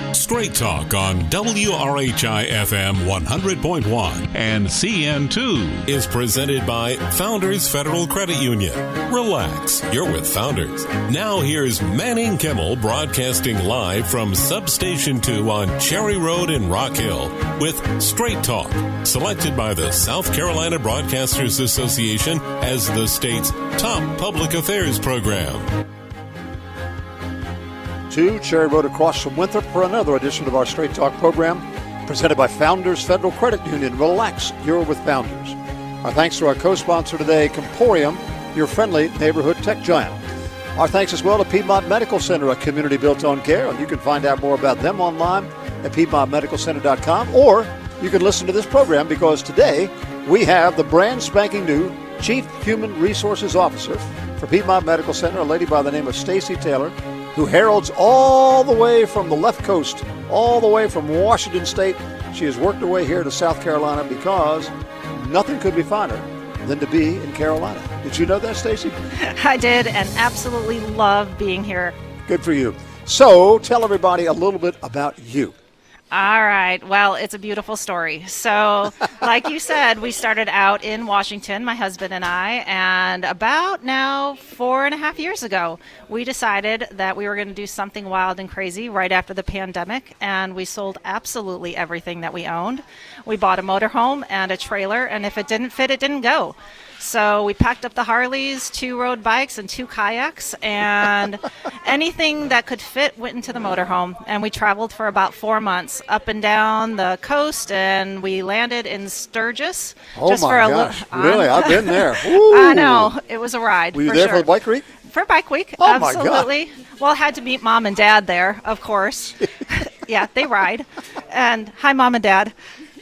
Straight Talk on WRHI-FM 100.1 and CN2 is presented by Founders Federal Credit Union. Relax, you're with Founders. Now here's Manning Kimmel broadcasting live from Substation 2 on Cherry Road in Rock Hill with Straight Talk, selected by the South Carolina Broadcasters Association as the state's top public affairs program. To Cherry Road across from Winthrop for another edition of our Straight Talk program presented by Founders Federal Credit Union. Relax, you're with Founders. Our thanks to our co-sponsor today, Comporium, your friendly neighborhood tech giant. Our thanks as well to Piedmont Medical Center, a community built on care. And you can find out more about them online at PiedmontMedicalCenter.com, or you can listen to this program because today we have the brand spanking new Chief Human Resources Officer for Piedmont Medical Center, a lady by the name of Stacy Taylor, who heralds all the way from the left coast, all the way from Washington State. She has worked her way here to South Carolina because nothing could be finer than to be in Carolina. Did you know that, Stacy? I did, and absolutely love being here. Good for you. So tell everybody a little bit about you. All right. Well, it's a beautiful story. So, like you said, we started out in Washington, my husband and I, and about now 4.5 years ago, we decided that we were going to do something wild and crazy right after the pandemic, and we sold absolutely everything that we owned. We bought a motorhome and a trailer, and if it didn't fit, it didn't go. So we packed up the Harleys, 2 road bikes, and 2 kayaks, and anything that could fit went into the motorhome. And we traveled for about 4 months up and down the coast, and we landed in Sturgis. Oh, just my for gosh. Really? I've been there. I know. It was a ride. Were you there for the bike week? For Bike Week, oh absolutely. My God. Well, I had to meet Mom and Dad there, of course. Yeah, they ride. And hi, Mom and Dad.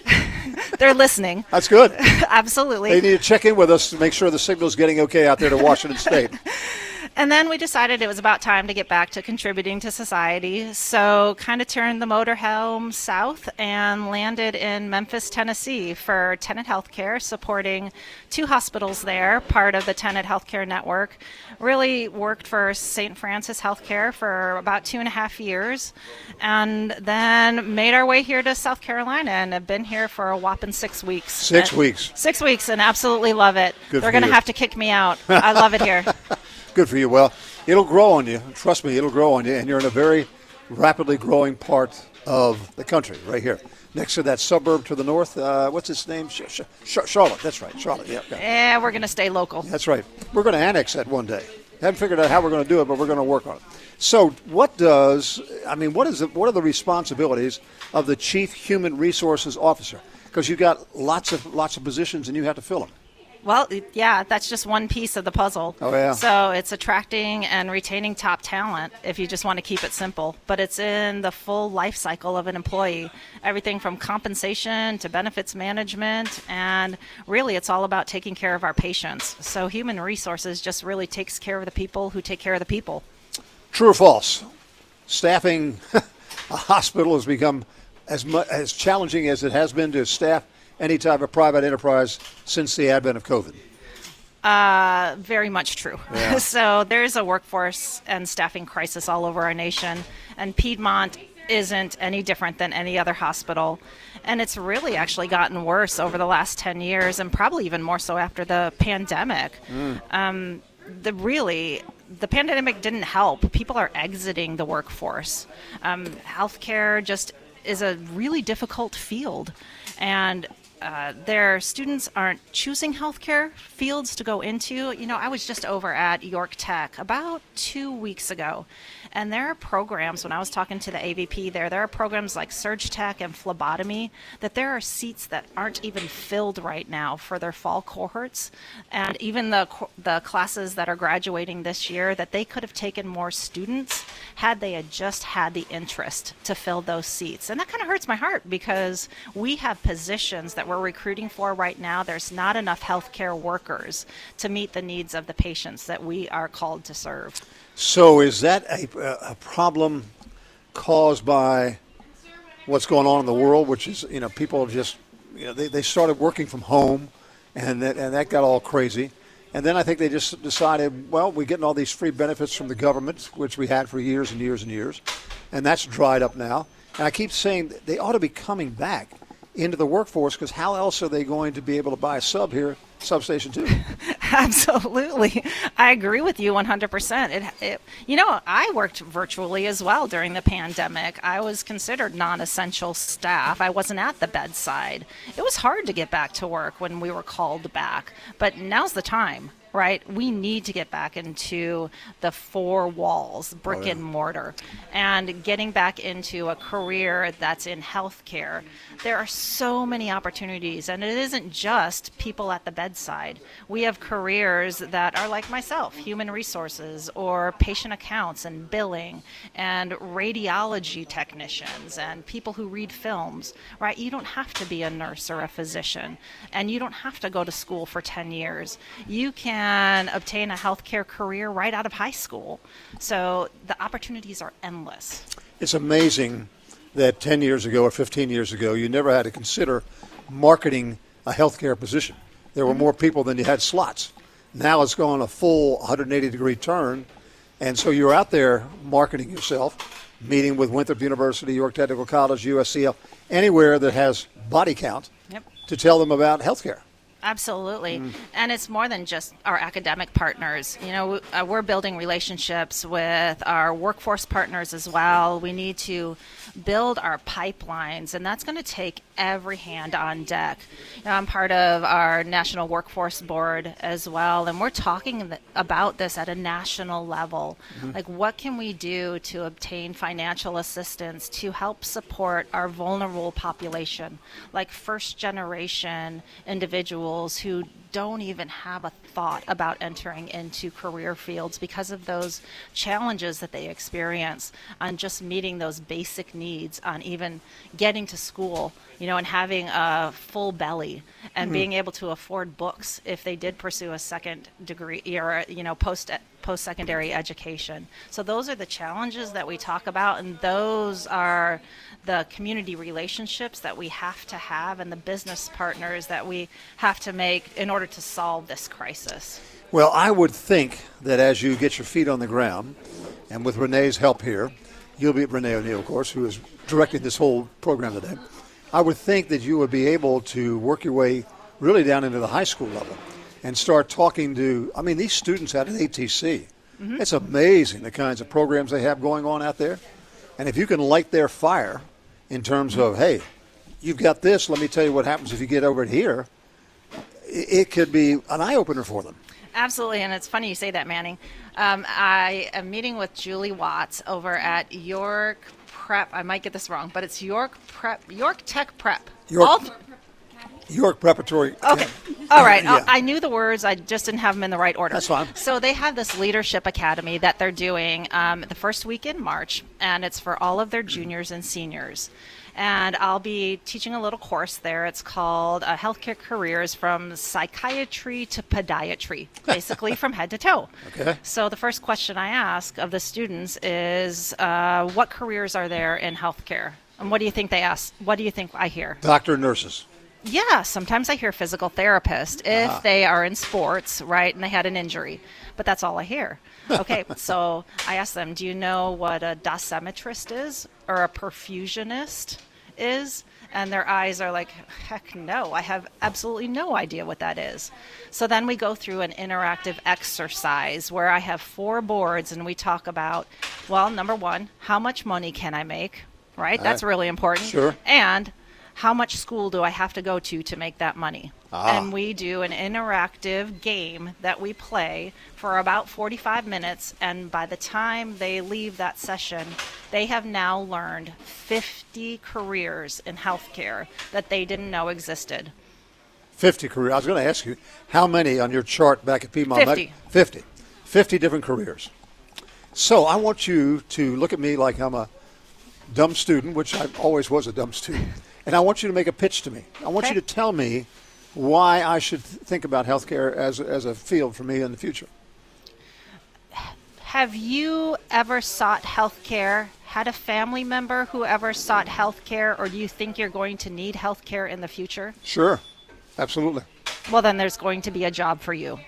They're listening. That's good. Absolutely. They need to check in with us to make sure the signal's getting okay out there to Washington State. And then we decided it was about time to get back to contributing to society. So kind of turned the motorhome south and landed in Memphis, Tennessee for Tenet Healthcare, supporting 2 hospitals there, part of the Tenet Healthcare network. Really worked for St. Francis Healthcare for about 2.5 years, and then made our way here to South Carolina and have been here for a whopping 6 weeks. 6 weeks. 6 weeks, and absolutely love it. Good They're going to have to kick me out. I love it here. Good for you. Well, it'll grow on you. Trust me, it'll grow on you. And you're in a very rapidly growing part of the country right here. Next to that suburb to the north, what's its name? Charlotte. That's right. Charlotte. Yeah. Yeah, we're going to stay local. That's right. We're going to annex that one day. Haven't figured out how we're going to do it, but we're going to work on it. So what are the responsibilities of the Chief Human Resources Officer? Because you've got lots of positions and you have to fill them. Well, yeah, that's just one piece of the puzzle. Oh, yeah. So it's attracting and retaining top talent, if you just want to keep it simple. But it's in the full life cycle of an employee, everything from compensation to benefits management. And really, it's all about taking care of our patients. So human resources just really takes care of the people who take care of the people. True or false? Staffing a hospital has become as challenging as it has been to staff any type of private enterprise since the advent of COVID. Very much true. Yeah. So there's a workforce and staffing crisis all over our nation, and Piedmont isn't any different than any other hospital. And it's really actually gotten worse over the last 10 years, and probably even more so after the pandemic. The pandemic didn't help. People are exiting the workforce. Healthcare just is a really difficult field, and their students aren't choosing healthcare fields to go into. You know, I was just over at York Tech about 2 weeks ago, and there are programs, when I was talking to the AVP there are programs like Surge Tech and phlebotomy, that there are seats that aren't even filled right now for their fall cohorts, and even the classes that are graduating this year, that they could have taken more students had they had just had the interest to fill those seats. And that kind of hurts my heart, because we have positions that we're recruiting for right now. There's not enough healthcare workers to meet the needs of the patients that we are called to serve. So is that a problem caused by what's going on in the world, which is, people just, they started working from home, and that got all crazy. And then I think they just decided, well, we're getting all these free benefits from the government, which we had for years and years and years, and that's dried up now. And I keep saying that they ought to be coming back into the workforce, because how else are they going to be able to buy a sub here, Substation 2? Absolutely. I agree with you 100%. I worked virtually as well during the pandemic. I was considered non-essential staff. I wasn't at the bedside. It was hard to get back to work when we were called back, but now's the time. Right? We need to get back into the four walls, brick and mortar, and getting back into a career that's in healthcare. There are so many opportunities, and it isn't just people at the bedside. We have careers that are like myself, human resources or patient accounts and billing and radiology technicians and people who read films, right? You don't have to be a nurse or a physician, and you don't have to go to school for 10 years. You can obtain a healthcare career right out of high school. So the opportunities are endless. It's amazing that 10 years ago or 15 years ago, you never had to consider marketing a healthcare position. There were more people than you had slots. Now it's gone a full 180-degree turn, and so you're out there marketing yourself, meeting with Winthrop University, York Technical College, USCL, anywhere that has body count to tell them about healthcare. Absolutely. And it's more than just our academic partners. We're building relationships with our workforce partners as well. We need to build our pipelines, and that's going to take every hand on deck. I'm part of our National Workforce Board as well, and we're talking about this at a national level. Like, what can we do to obtain financial assistance to help support our vulnerable population, like first-generation individuals who don't even have a thought about entering into career fields because of those challenges that they experience on just meeting those basic needs, on even getting to school, and having a full belly and being able to afford books if they did pursue a second degree or, post-secondary education. So those are the challenges that we talk about, and those are the community relationships that we have to have and the business partners that we have to make in order to solve this crisis. Well, I would think that as you get your feet on the ground, and with Renee's help here, you'll be Renee O'Neill, of course, who is directing this whole program today. I would think that you would be able to work your way really down into the high school level and start talking to, these students out at ATC. It's amazing the kinds of programs they have going on out there. And if you can light their fire in terms of, hey, you've got this, let me tell you what happens if you get over here, it could be an eye-opener for them. Absolutely, and it's funny you say that, Manning. I am meeting with Julie Watts over at York Prep. I might get this wrong, but it's York Tech Prep. York Preparatory. Okay. All right. Yeah. I knew the words. I just didn't have them in the right order. That's fine. So they have this leadership academy that they're doing the first week in March, and it's for all of their juniors and seniors. And I'll be teaching a little course there. It's called Healthcare Careers from Psychiatry to Podiatry, basically from head to toe. Okay. So the first question I ask of the students is, what careers are there in healthcare? And what do you think they ask? What do you think I hear? Doctor and nurses. Yeah, sometimes I hear physical therapist if they are in sports, right, and they had an injury. But that's all I hear. Okay, so I ask them, do you know what a dosimetrist is or a perfusionist is? And their eyes are like, heck no, I have absolutely no idea what that is. So then we go through an interactive exercise where I have 4 boards and we talk about, well, number one, how much money can I make, right? That's really important. Sure. And how much school do I have to go to make that money? And we do an interactive game that we play for about 45 minutes, and by the time they leave that session, they have now learned 50 careers in healthcare that they didn't know existed. 50 careers. I was going to ask you, how many on your chart back at Piedmont? 50. 50 different careers. So I want you to look at me like I'm a dumb student, which I always was a dumb student. And I want you to make a pitch to me. I want you to tell me why I should think about healthcare as a field for me in the future. Have you ever sought healthcare, had a family member who ever sought healthcare, or do you think you're going to need healthcare in the future? Sure. Absolutely. Well, then there's going to be a job for you.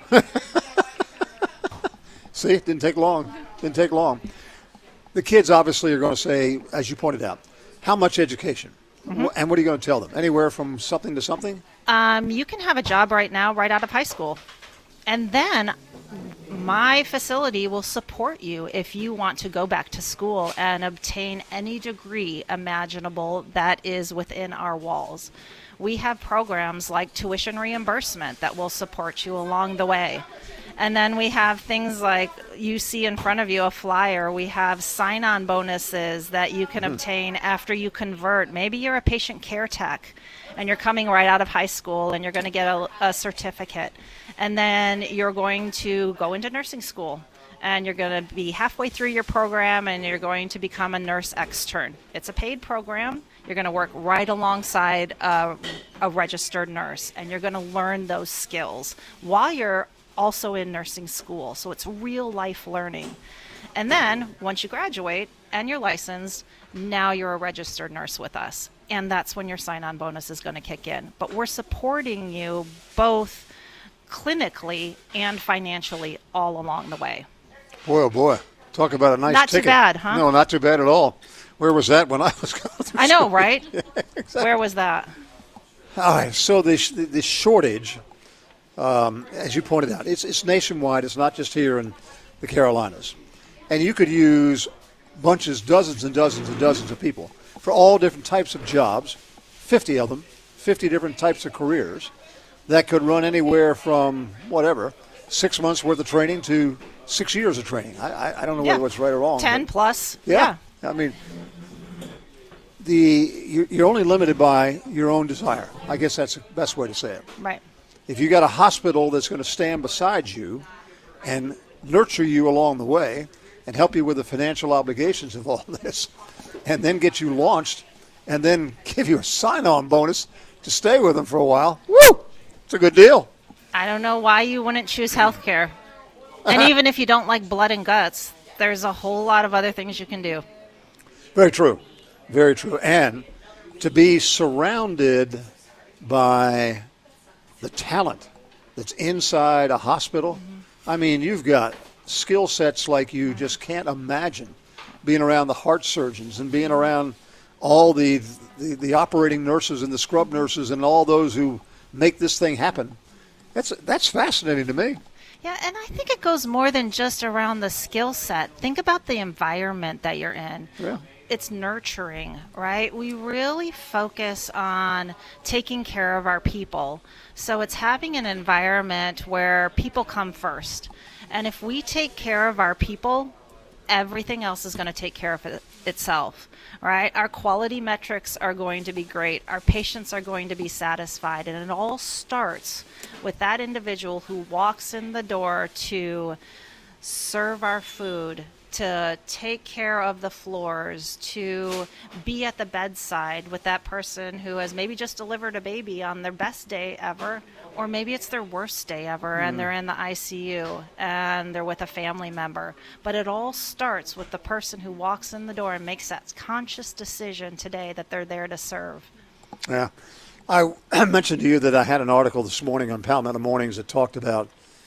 See, it didn't take long. The kids obviously are going to say, as you pointed out, How much education? And what are you going to tell them? Anywhere from something to something? You can have a job right now, right out of high school. And then my facility will support you if you want to go back to school and obtain any degree imaginable that is within our walls. We have programs like tuition reimbursement that will support you along the way. And then we have things like, you see in front of you a flyer. We have sign-on bonuses that you can obtain after you convert. Maybe you're a patient care tech and you're coming right out of high school and you're going to get a certificate. And then you're going to go into nursing school and you're going to be halfway through your program and you're going to become a nurse extern. It's a paid program. You're going to work right alongside a registered nurse and you're going to learn those skills while you're also in nursing school. So it's real life learning. And then once you graduate and you're licensed, now you're a registered nurse with us. And that's when your sign-on bonus is going to kick in. But we're supporting you both clinically and financially all along the way. Boy, oh boy. Talk about a nice Not ticket. too bad, huh? No, not too bad at all. Where was that when I was going through I know, school? right? Yeah, exactly. Where was that? All right, so the shortage, as you pointed out, it's nationwide. It's not just here in the Carolinas. And you could use bunches, dozens and dozens and dozens of people for all different types of jobs, 50 of them, 50 different types of careers that could run anywhere from, 6 months worth of training to 6 years of training. I don't know whether it's right or wrong. 10 plus. Yeah. I mean, you're only limited by your own desire. I guess that's the best way to say it. Right. If you got a hospital that's going to stand beside you and nurture you along the way and help you with the financial obligations of all this and then get you launched and then give you a sign-on bonus to stay with them for a while, woo, it's a good deal. I don't know why you wouldn't choose healthcare. And even if you don't like blood and guts, there's a whole lot of other things you can do. Very true. Very true. And to be surrounded by the talent that's inside a hospital, I mean, you've got skill sets like you just can't imagine being around the heart surgeons and being around all the operating nurses and the scrub nurses and all those who make this thing happen. That's fascinating to me. Yeah, and I think it goes more than just around the skill set. Think about the environment that you're in. Yeah. It's nurturing, right? We really focus on taking care of our people. So it's having an environment where people come first. And if we take care of our people, everything else is going to take care of itself, right? Our quality metrics are going to be great. Our patients are going to be satisfied. And it all starts with that individual who walks in the door to serve our food, to take care of the floors, to be at the bedside with that person who has maybe just delivered a baby on their best day ever, or maybe it's their worst day ever and they're in the ICU and they're with a family member. But it all starts with the person who walks in the door and makes that conscious decision today that they're there to serve. Yeah. I mentioned to you that I had an article this morning on Palmetto Mornings that talked about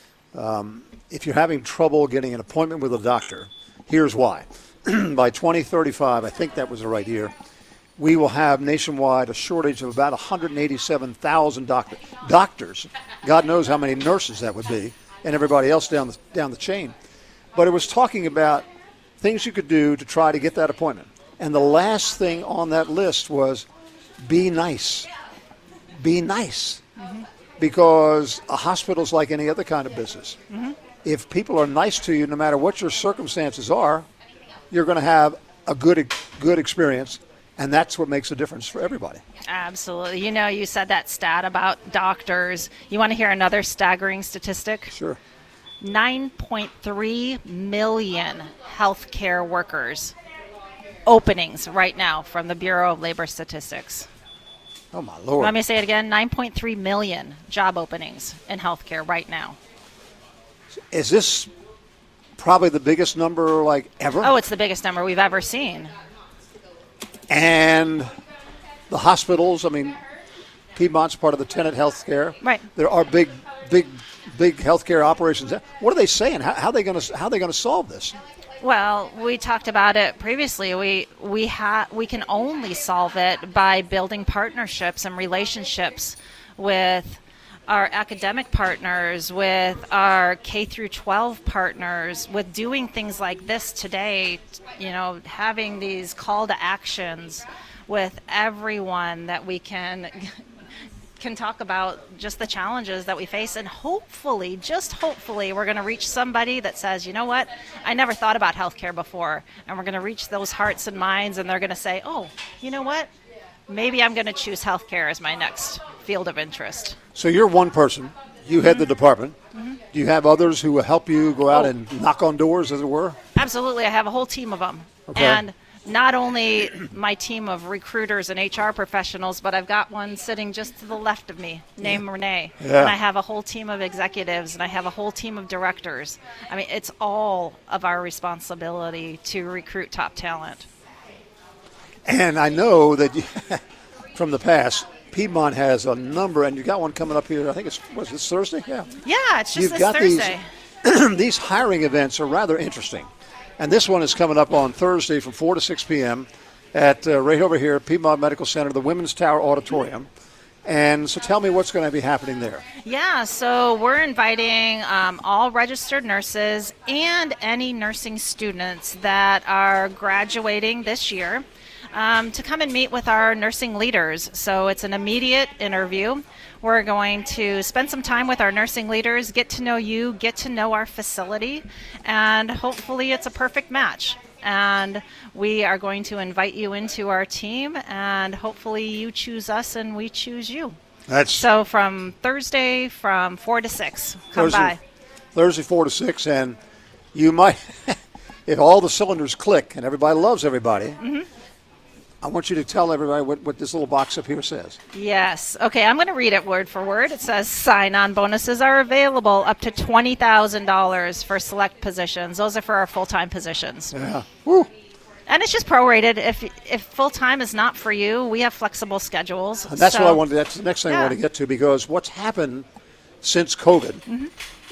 if you're having trouble getting an appointment with a doctor, here's why. By 2035, I think that was the right year, we will have nationwide a shortage of about 187,000 doctors. God knows how many nurses that would be, and everybody else down the chain. But it was talking about things you could do to try to get that appointment. And the last thing on that list was be nice. Be nice. Mm-hmm. Because a hospital's like any other kind of business. Mm-hmm. If people are nice to you, no matter what your circumstances are, you're going to have a good experience, and that's what makes a difference for everybody. Absolutely. You know, you said that stat about doctors. You want to hear another staggering statistic? Sure. 9.3 million healthcare workers openings right now from the Bureau of Labor Statistics. Oh, my Lord. Let me say it again. 9.3 million job openings in healthcare right now. Is this probably the biggest number like ever? Oh, it's the biggest number we've ever seen. And the hospitals, I mean, Piedmont's part of the Tenet Healthcare. Right. There are big healthcare operations. What are they saying? How are they going to solve this? Well, we talked about it previously. We can only solve it by building partnerships and relationships with our academic partners, with our K through 12 partners, with doing things like this today, having these call to actions with everyone that we can talk about just the challenges that we face, and hopefully, we're going to reach somebody that says, you know what, I never thought about healthcare before, and we're going to reach those hearts and minds, and they're going to say, oh, you know what, maybe I'm going to choose healthcare as my next field of interest. So you're one person. You head the department. Mm-hmm. Do you have others who will help you go out and knock on doors, as it were? Absolutely. I have a whole team of them. Okay. And not only my team of recruiters and HR professionals, but I've got one sitting just to the left of me named Renee. Yeah. And I have a whole team of executives, and I have a whole team of directors. I mean, it's all of our responsibility to recruit top talent. And I know that from the past, Piedmont has a number, and you got one coming up here. I think it's this Thursday? Yeah. Yeah, it's just this Thursday. These hiring events are rather interesting. And this one is coming up on Thursday from 4 to 6 p.m. at right over here at Piedmont Medical Center, the Women's Tower Auditorium. And so tell me what's going to be happening there. Yeah, so we're inviting all registered nurses and any nursing students that are graduating this year to come and meet with our nursing leaders. So it's an immediate interview. We're going to spend some time with our nursing leaders, get to know you, get to know our facility, and hopefully it's a perfect match. And we are going to invite you into our team, and hopefully you choose us and we choose you. So from Thursday from 4 to 6, come by. Thursday 4 to 6, and you might, if all the cylinders click and everybody loves everybody, mm-hmm. I want you to tell everybody what this little box up here says. Yes. Okay, I'm going to read it word for word. It says sign-on bonuses are available up to $20,000 for select positions. Those are for our full-time positions. Yeah. Woo. And it's just prorated. If full-time is not for you, we have flexible schedules. And that's what I wanted. That's the next thing I want to get to, because what's happened since COVID mm-hmm.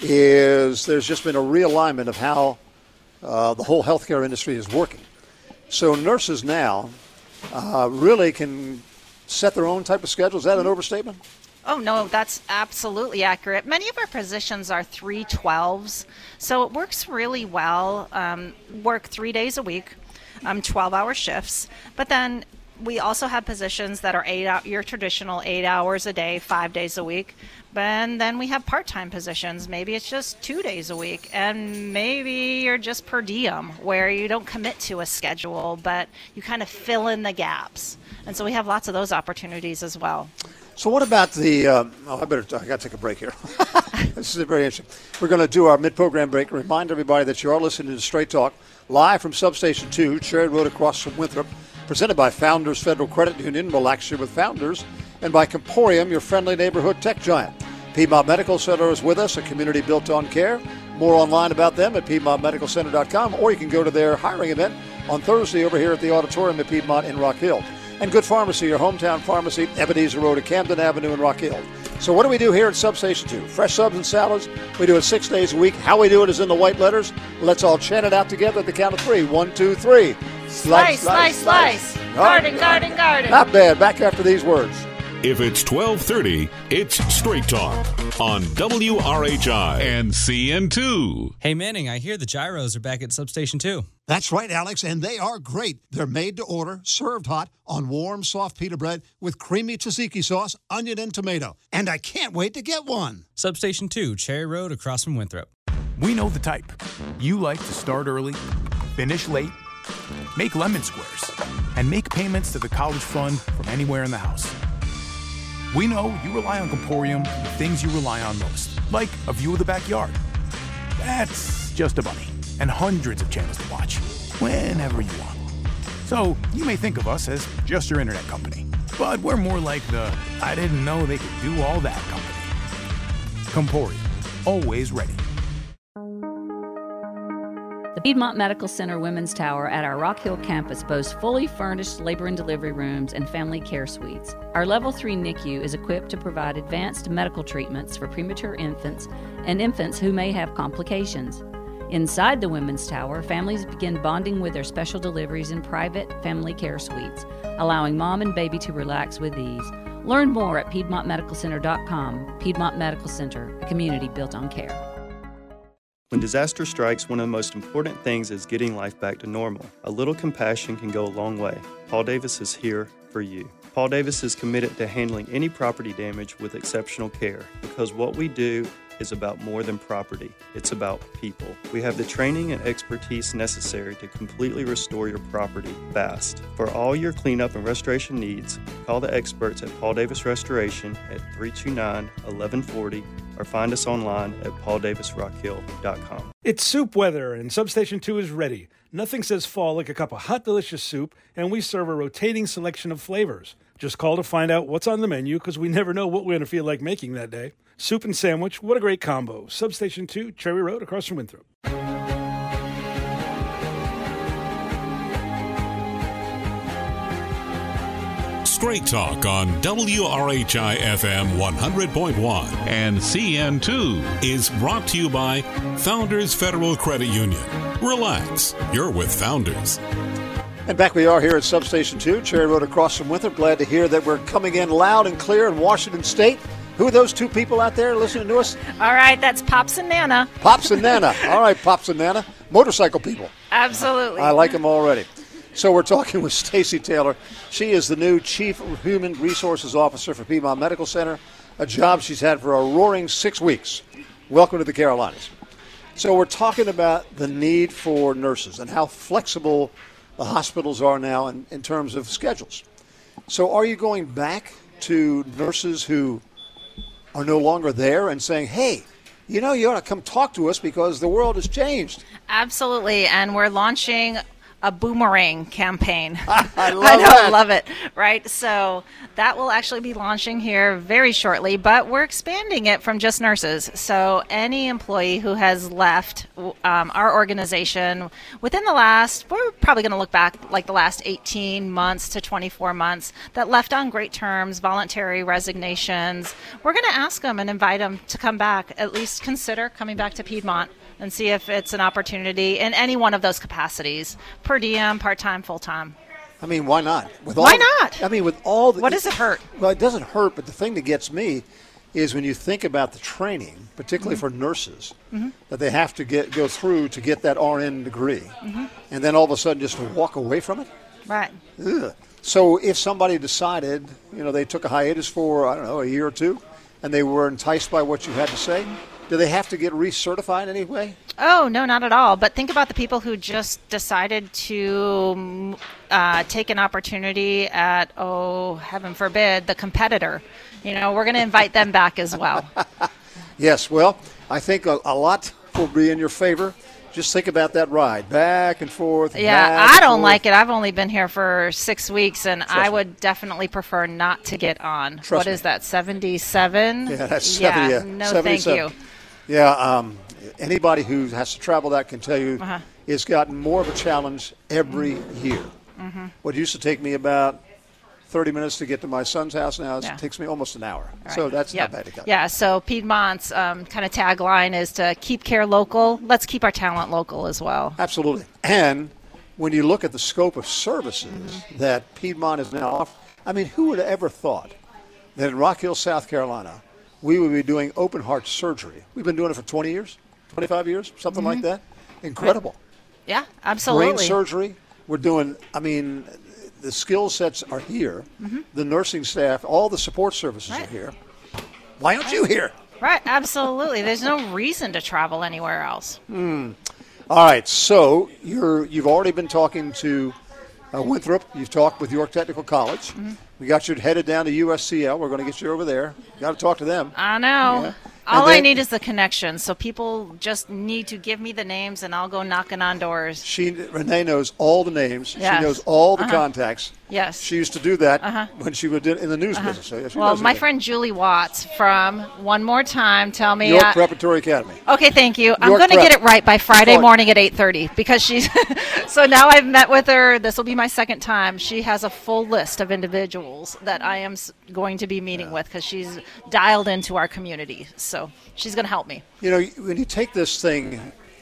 is there's just been a realignment of how the whole healthcare industry is working. So nurses now really can set their own type of schedule. Is that an overstatement? Oh, no, that's absolutely accurate. Many of our positions are 3/12s, so it works really well. Work 3 days a week, 12-hour shifts, but then we also have positions that are your traditional 8 hours a day, 5 days a week. And then we have part-time positions. Maybe it's just 2 days a week, and maybe you're just per diem, where you don't commit to a schedule, but you kind of fill in the gaps. And so we have lots of those opportunities as well. So what about the I got to take a break here. This is very interesting. We're going to do our mid-program break. Remind everybody that you are listening to Straight Talk, live from Substation 2, Cherry Road across from Winthrop, presented by Founders Federal Credit Union. Relax here with Founders. And by Comporium, your friendly neighborhood tech giant. Piedmont Medical Center is with us, a community built on care. More online about them at PiedmontMedicalCenter.com, or you can go to their hiring event on Thursday over here at the auditorium at Piedmont in Rock Hill. And Good Pharmacy, your hometown pharmacy, Ebenezer Road at Camden Avenue in Rock Hill. So what do we do here at Substation 2? Fresh subs and salads. We do it 6 days a week. How we do it is in the white letters. Let's all chant it out together at the count of 3. 1, 2, 3. Slice, slice, slice. Garden, garden, garden. Not bad. Back after these words. If it's 12:30, it's Straight Talk on WRHI and CN2. Hey, Manning, I hear the gyros are back at Substation 2. That's right, Alex, and they are great. They're made to order, served hot on warm, soft pita bread with creamy tzatziki sauce, onion, and tomato. And I can't wait to get one. Substation 2, Cherry Road across from Winthrop. We know the type. You like to start early, finish late, make lemon squares, and make payments to the college fund from anywhere in the house. We know you rely on Comporium for the things you rely on most, like a view of the backyard. That's just a bunny, and hundreds of channels to watch, whenever you want. So you may think of us as just your internet company, but we're more like the I didn't know they could do all that company. Comporium, always ready. The Piedmont Medical Center Women's Tower at our Rock Hill campus boasts fully furnished labor and delivery rooms and family care suites. Our Level 3 NICU is equipped to provide advanced medical treatments for premature infants and infants who may have complications. Inside the Women's Tower, families begin bonding with their special deliveries in private family care suites, allowing mom and baby to relax with ease. Learn more at PiedmontMedicalCenter.com. Piedmont Medical Center, a community built on care. When disaster strikes, one of the most important things is getting life back to normal. A little compassion can go a long way. Paul Davis is here for you. Paul Davis is committed to handling any property damage with exceptional care, because what we do is about more than property. It's about people. We have the training and expertise necessary to completely restore your property fast. For all your cleanup and restoration needs, call the experts at Paul Davis Restoration at 329-1140 or find us online at pauldavisrockhill.com. It's soup weather and Substation 2 is ready. Nothing says fall like a cup of hot, delicious soup, and we serve a rotating selection of flavors. Just call to find out what's on the menu, because we never know what we're going to feel like making that day. Soup and sandwich, what a great combo. Substation 2, Cherry Road, across from Winthrop. Straight Talk on WRHI FM 100.1 and CN2 is brought to you by Founders Federal Credit Union. Relax, you're with Founders. And back we are here at Substation 2, Cherry Road across from Winthrop. Glad to hear that we're coming in loud and clear in Washington State. Who are those two people out there listening to us? All right, that's Pops and Nana. Pops and Nana. All right, Pops and Nana. Motorcycle people. Absolutely. I like them already. So we're talking with Stacy Taylor. She is the new Chief Human Resources Officer for Piedmont Medical Center, a job she's had for a roaring 6 weeks. Welcome to the Carolinas. So we're talking about the need for nurses and how flexible the hospitals are now in terms of schedules. So are you going back to nurses who are no longer there and saying, hey, you know, you ought to come talk to us because the world has changed? Absolutely, and we're launching a boomerang campaign. I love it, right? So that will actually be launching here very shortly, but we're expanding it from just nurses. So any employee who has left our organization within the last, we're probably going to look back like the last 18 months to 24 months, that left on great terms, voluntary resignations, we're going to ask them and invite them to come back, at least consider coming back to Piedmont and see if it's an opportunity in any one of those capacities, per diem, part-time, full-time. I mean, why not? Why not? I mean, with all the... What does it hurt? Well, it doesn't hurt, but the thing that gets me is when you think about the training, particularly for nurses, that they have to go through to get that RN degree, and then all of a sudden just to walk away from it? Right. Ugh. So if somebody decided, you know, they took a hiatus for, I don't know, a year or two, and they were enticed by what you had to say, do they have to get recertified anyway? Oh, no, not at all. But think about the people who just decided to take an opportunity at, oh, heaven forbid, the competitor. You know, we're going to invite them back as well. Yes, well, I think a lot will be in your favor. Just think about that ride, back and forth. Yeah, I don't like it. I've only been here for 6 weeks, and I would definitely prefer not to get on. What is that, 77? Yeah, that's 70. Yeah, no, 77. Thank you. Yeah, anybody who has to travel that can tell you it's gotten more of a challenge every year. What used to take me about 30 minutes to get to my son's house now, it takes me almost an hour. Right. So that's not bad to go. Yeah, so Piedmont's kind of tagline is to keep care local. Let's keep our talent local as well. Absolutely. And when you look at the scope of services that Piedmont is now offering, I mean, who would have ever thought that in Rock Hill, South Carolina, we would be doing open heart surgery? We've been doing it for 20 years, 25 years, something like that. Incredible. Yeah, absolutely. Brain surgery. We're doing, I mean, the skill sets are here. The nursing staff, all the support services are here. Why aren't you here? Right, absolutely. There's no reason to travel anywhere else. All right, so you've already been talking to Winthrop. You've talked with York Technical College. We got you headed down to USCL. We're going to get you over there. Got to talk to them. I know. Yeah. All I need is the connection. So people just need to give me the names, and I'll go knocking on doors. Renee knows all the names. Yes. She knows all the contacts. Yes. She used to do that when she was in the news business. So well, my friend Julie Watts from One More Time, tell me. York Preparatory Academy. Okay, thank you. I'm going to get it right by Friday morning at 8:30 because she's – so now I've met with her. This will be my second time. She has a full list of individuals that I am going to be meeting with because she's dialed into our community. So she's going to help me. You know, when you take this thing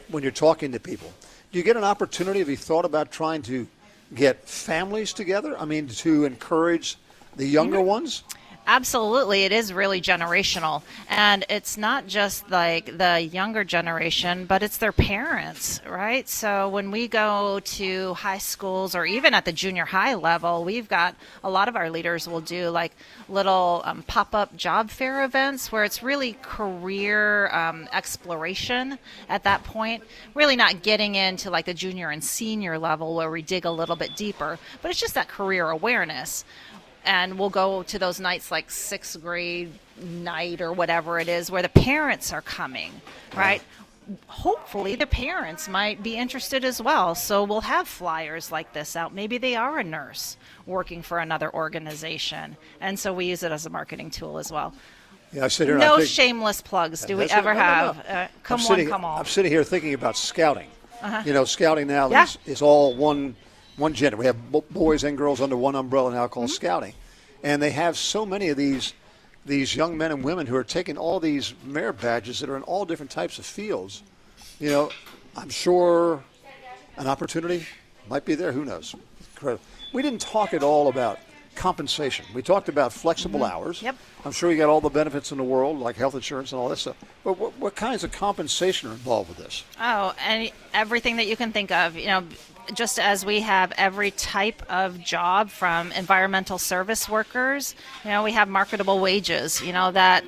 when you're talking to people, do you get an opportunity? Have you thought about trying to get families together? I mean, to encourage the younger ones? Absolutely. It is really generational. And it's not just like the younger generation, but it's their parents, right? So when we go to high schools or even at the junior high level, we've got a lot of our leaders will do like little pop-up job fair events where it's really career exploration at that point. Really not getting into like the junior and senior level where we dig a little bit deeper, but it's just that career awareness. And we'll go to those nights like 6th grade night or whatever it is where the parents are coming, right? Hopefully the parents might be interested as well. So we'll have flyers like this out. Maybe they are a nurse working for another organization. And so we use it as a marketing tool as well. Yeah, I sit here no and I think, shameless plugs. Do we ever have? Come one, come all. I'm sitting here thinking about scouting. Uh-huh. You know, scouting now is all one gender. We have boys and girls under one umbrella now called scouting. And they have so many of these young men and women who are taking all these merit badges that are in all different types of fields. You know, I'm sure an opportunity might be there. Who knows? Incredible. We didn't talk at all about compensation. We talked about flexible hours. Yep. I'm sure you got all the benefits in the world, like health insurance and all that stuff. But what kinds of compensation are involved with this? Oh, and everything that you can think of. You know, just as we have every type of job from environmental service workers, you know, we have marketable wages, you know, that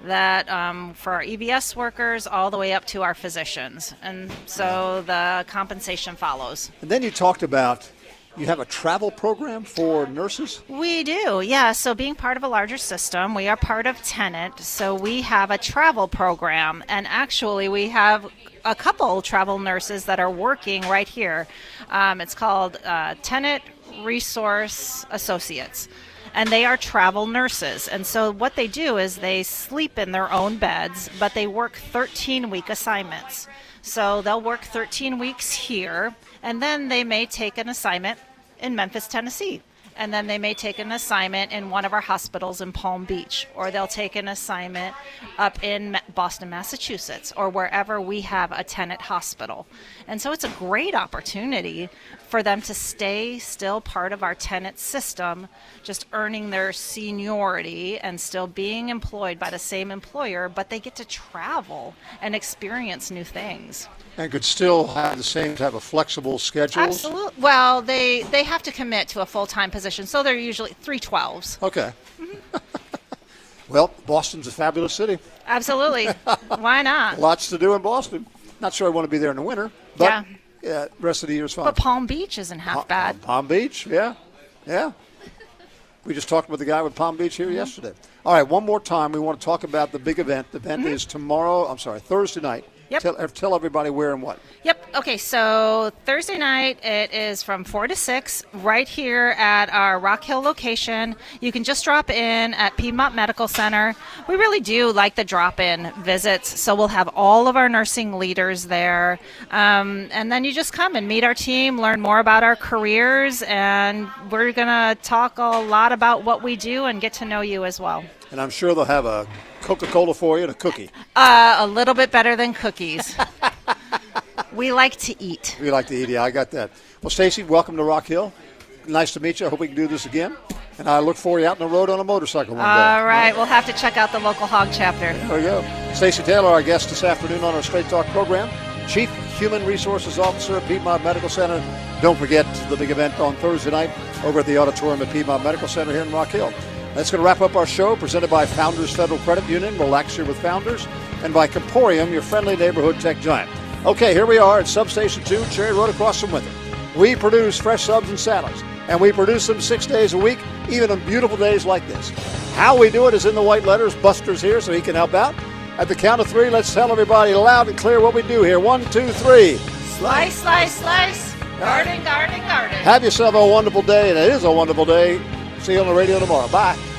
for our EVS workers all the way up to our physicians. And so the compensation follows. And then you talked about you have a travel program for nurses? We do, yeah. So being part of a larger system, we are part of Tenet. So we have a travel program. And actually we have a couple travel nurses that are working right here. It's called Tenet Resource Associates. And they are travel nurses. And so what they do is they sleep in their own beds, but they work 13-week assignments. So they'll work 13 weeks here, and then they may take an assignment in Memphis, Tennessee. And then they may take an assignment in one of our hospitals in Palm Beach, or they'll take an assignment up in Boston, Massachusetts, or wherever we have a Tenet hospital. And so it's a great opportunity for them to stay still part of our Tenet system, just earning their seniority and still being employed by the same employer, but they get to travel and experience new things. And could still have the same type of flexible schedules? Absolutely. Well, they have to commit to a full-time position, so they're usually 3/12s. Okay. Well, Boston's a fabulous city. Absolutely. Why not? Lots to do in Boston. Not sure I want to be there in the winter, but yeah, rest of the year is fine. But Palm Beach isn't half bad. Palm Beach, yeah. We just talked with the guy with Palm Beach here yesterday. All right, one more time, we want to talk about the big event. The event is Thursday night. Yep. Tell everybody where and what. Yep. Okay, so Thursday night, it is from 4 to 6 right here at our Rock Hill location. You can just drop in at Piedmont Medical Center. We really do like the drop-in visits, so we'll have all of our nursing leaders there. And then you just come and meet our team, learn more about our careers, and we're going to talk a lot about what we do and get to know you as well. And I'm sure they'll have a Coca-Cola for you and a cookie. A little bit better than cookies. We like to eat. We like to eat, yeah, I got that. Well, Stacy, welcome to Rock Hill. Nice to meet you. I hope we can do this again. And I look for you out on the road on a motorcycle one day. All right, we'll have to check out the local hog chapter. There we go. Stacy Taylor, our guest this afternoon on our Straight Talk program, Chief Human Resources Officer at Piedmont Medical Center. Don't forget the big event on Thursday night over at the auditorium at Piedmont Medical Center here in Rock Hill. That's going to wrap up our show, presented by Founders Federal Credit Union. Relax here with Founders. And by Comporium, your friendly neighborhood tech giant. Okay, here we are at Substation 2, Cherry Road across from Winthrop. We produce fresh subs and salads, and we produce them 6 days a week, even on beautiful days like this. How we do it is in the white letters. Buster's here, so he can help out. At the count of 3, let's tell everybody loud and clear what we do here. 1, 2, 3. Slice, slice, slice. Garden, garden, garden. Have yourself a wonderful day, and it is a wonderful day. See you on the radio tomorrow. Bye.